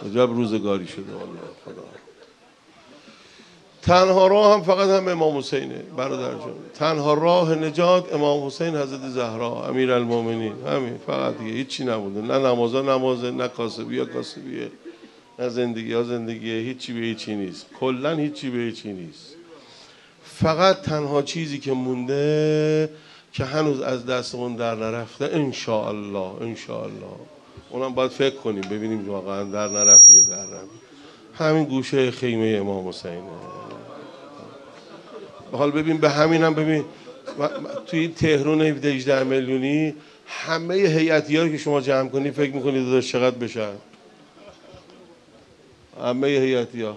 عجب روزگاری شده والله خدا. تنها راه هم فقط هم امام حسینه برادر جان. تنها راه نجات امام حسین حضرت زهرا امیرالمومنین، همین فقط دیگه هیچی نبوده. نه نمازا نمازه، نه کاسبیه کاسبیه، نه زندگی ها زندگیه، هیچی به هیچی نیست. کلا هیچی به هیچی نیست. فقط تنها چیزی که مونده که هنوز از دستمون در نرفته، انشاءالله انشاءالله اونم باید فکر کنیم ببینیم واقعا در نرفته یا در رفته، همین گوشه خیمه امام حسینه. حال ببین به همینم ببین توی تهران 18 میلیونی همه هیئتی‌ها که شما جمع کنی فکر می‌کنید داداش چقدر بشن؟ همه هیئتی‌ها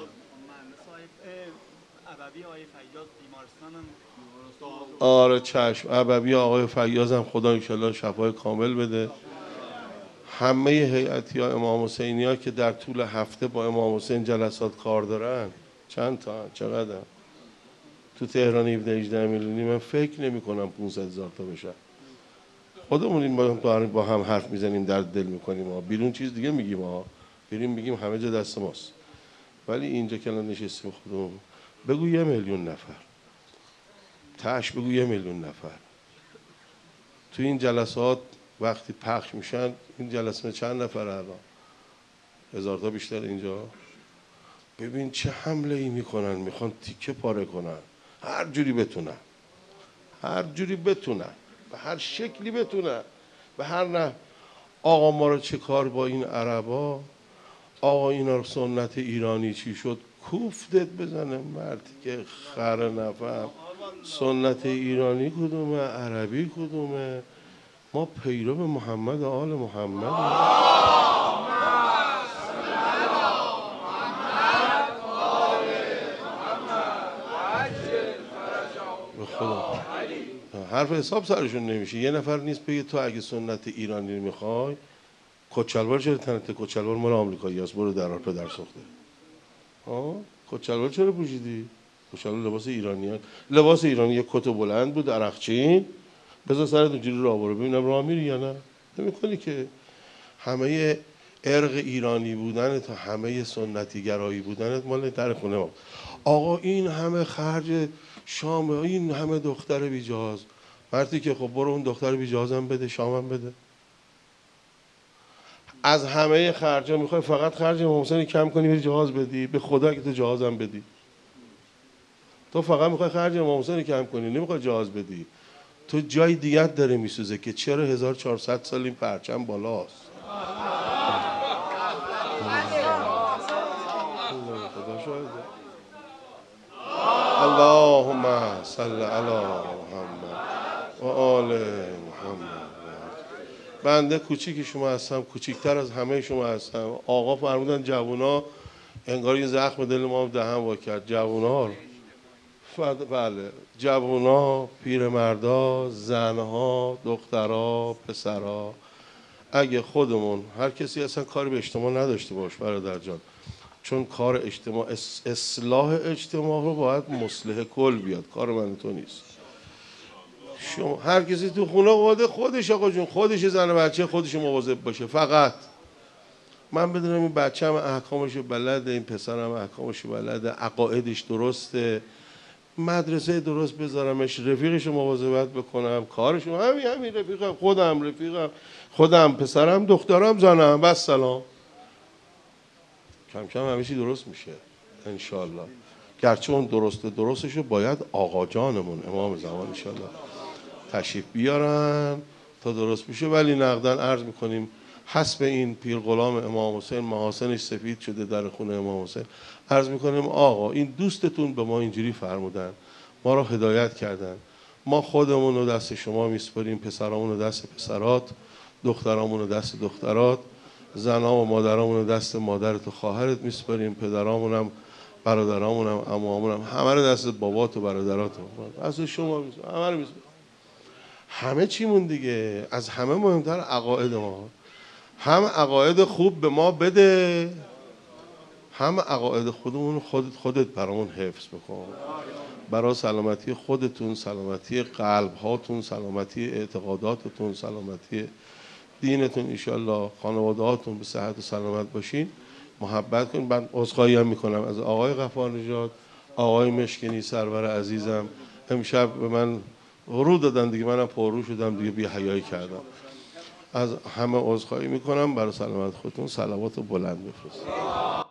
آره چشم، ابوی آقای فیاض هم خدا انشالله شفای کامل بده. همه هیئتی‌ها امام حسینی‌ها که در طول هفته با امام حسین جلسات کار دارن چند تا چقدر؟ تو تهران 17-18 میلیونی من فکر نمی کنم 500,000 تا بشه. خودمون این با هم حرف میزنیم درد دل میکنیم ها، بیرون چیز دیگه میگیم ها، بیرون میگیم همه جا دست ماست، ولی اینجا که نشستیم خودمون بگو 1 میلیون نفر تاش، بگو 1 میلیون نفر تو این جلسات وقتی پخش میشن. این جلسه چند نفر الان؟ 1000 تا بیشتر اینجا. ببین چه حمله ای میکنن، میخوان تیکه پاره کنن، هر جوری بتونن، هر جوری بتونن، به هر شکلی بتونن، به هر نه. آقا ما رو چه کار با این عربا؟ آقا اینا سنت ایرانی چی شد؟ کوفتت بزنه مردی که خر نفهم. سنت ایرانی کدومه؟ عربی کدومه؟ ما پیرو محمد آل محمد. به خدا حرف حساب سرشون نمیشه. یه نفر نیست بگه تو اگه سنت ایرانی رو میخوای، کچلوار چرا تنته؟ کچلوار مال آمریکایی هست، برو در پدر سوخته. کچلوار چرا پوشیدی؟ کچلوار لباس ایرانیان، لباس ایرانی. یه کت بلند بود عرقچین، بذار سرت اونجوری راه برو ببینم راه میری یا نه. نمی‌کنی که. همه ارق ایرانی بودن تا همه سنتی گرایی بودنت مال در خونه ما. آقا این همه خرج شام، این همه دختر بیجاز، مردی که خب برو اون دختر بیجازم بده، شامم بده. از همه خرجا میخوای فقط خرج امام حسین کم کنی بری جهاز بدی؟ به خدا که تو جهازم بدی. تو فقط میخوای خرج امام حسین کم کنی، نمیخوای جهاز بدی. تو جای دیگر داره میسوزه که چرا 1400 سال این پرچم بالاست. اللهم صل علی محمد و آل محمد. بنده کوچیک شما هستم، کوچیکتر از همه شما هستم. آقا فرمودن جوونا انگار یه زخم دل ما دهن وا کرد. جوونا بله، جوونا، پیرمردا، زنها، دخترها، پسرها. اگه خودمون هر کسی اصلا کاری به اجتماع نداشته باش برادر جان، چون کار اجتماع، اصلاح اجتماع رو باید مصلح کل بیاد، کار من تو نیست. شما هر کسی تو خونه قاده خودش، آقا جون خودش، زن و بچه خودش مواظب باشه. فقط من بدونم این بچه هم احکامش بلده، این پسرم احکامش بلده، عقایدش درسته، مدرسه درست بذارمش، رفیقش مواظبت بکنم، کارش همین رفیقم، خودم پسرم، دخترم، زنم، بس سلام. کم کم همه چی درست میشه انشالله. گرچه اون درستشو باید آقا جانمون امام زمان انشالله تشریف بیارن تا درست میشه. ولی نقدن عرض میکنیم حسب این پیر غلام امام حسین محاسنش سفید شده در خونه امام حسین، عرض میکنیم آقا این دوستتون به ما اینجوری فرمودن، ما رو هدایت کردن، ما خودمون رو دست شما میسپاریم، پسرامون رو دست پسرات، دخترامون رو دست دخترات، زنها و مادرامون رو دست مادرت و خواهرت میسپاریم، پدرامونم، برادرامونم، عموامونم، همه رو دست بابات و برادرات دست شما میسپاریم، همه رو میسپاریم. همه چیمون دیگه. از همه مهمتر عقاید ما. هم عقاید خوب به ما بده، هم عقاید خودمون خودت برامون حفظ بکن، برای سلامتی خودتون، سلامتی قلب هاتون، سلامتی اعتقاداتتون، سلامتی دینتون، انشالله خانواده هاتون به صحت و سلامت باشین. محبت کنید. من عذرخواهی هم میکنم از آقای غفارنژاد، آقای مشکنی سرور عزیزم، امشب به من رو دادن دیگه، منم پررو شدم دیگه، بی حیایی کردم. از همه عذرخواهی میکنم. برای سلامت خودتون صلوات بلند بفرستید.